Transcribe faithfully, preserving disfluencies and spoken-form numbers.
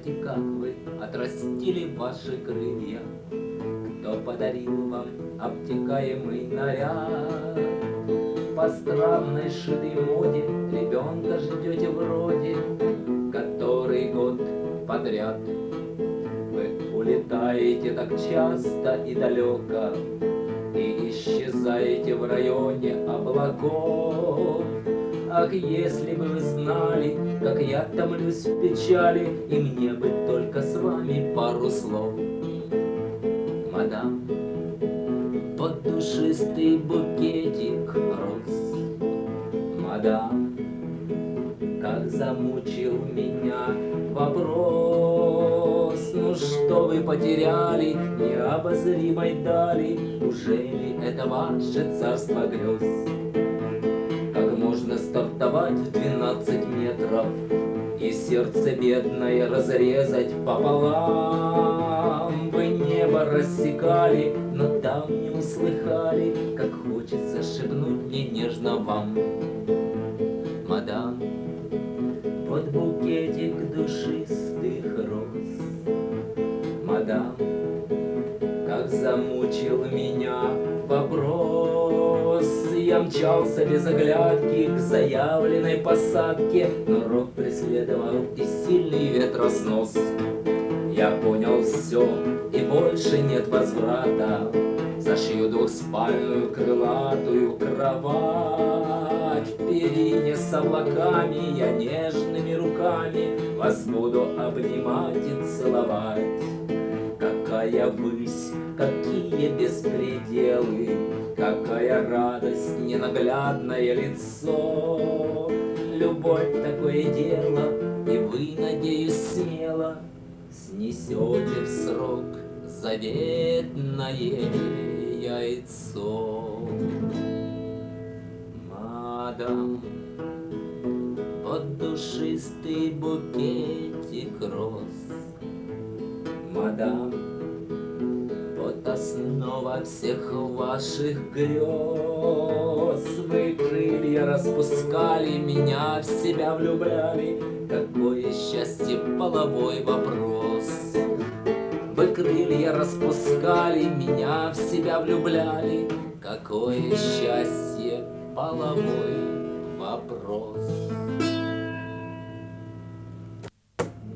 Расскажите, как вы отрастили ваши крылья? Кто подарил вам обтекаемый наряд? По странной шитой моде ребенка ждете вроде который год подряд. Вы улетаете так часто и далеко и исчезаете в районе облаков. Ах, если бы вы знали, как я томлюсь в печали, и мне бы только с вами пару слов. Мадам, под душистый букетик роз. Мадам, как замучил меня вопрос. Ну что вы потеряли необозримой дали? Ужели это ваше царство грез? Как можно стартовать в двенадцать метров и сердце бедное разрезать пополам? Вы небо рассекали, но там не услыхали, как хочется шепнуть мне нежно вам. Мадам, под букетик душистых роз. Мадам, как замучил меня вопрос. Я мчался без оглядки к заявленной посадке, но рок преследовал и сильный ветроснос. Я понял все, и больше нет возврата. Зашью двухспальную крылатую кровать. В перине с облаками я нежными руками вас буду обнимать и целовать. Какая высь, какие беспределы, какая радость, ненаглядное лицо. Любовь такое дело, и вы, надеюсь, смело снесете в срок заветное яйцо. Мадам, под душистый букетик роз. Мадам, вот основа всех ваших грез. Вы крылья распускали, меня в себя влюбляли. Какое счастье, половой вопрос. Вы крылья распускали, меня в себя влюбляли. Какое счастье, половой вопрос.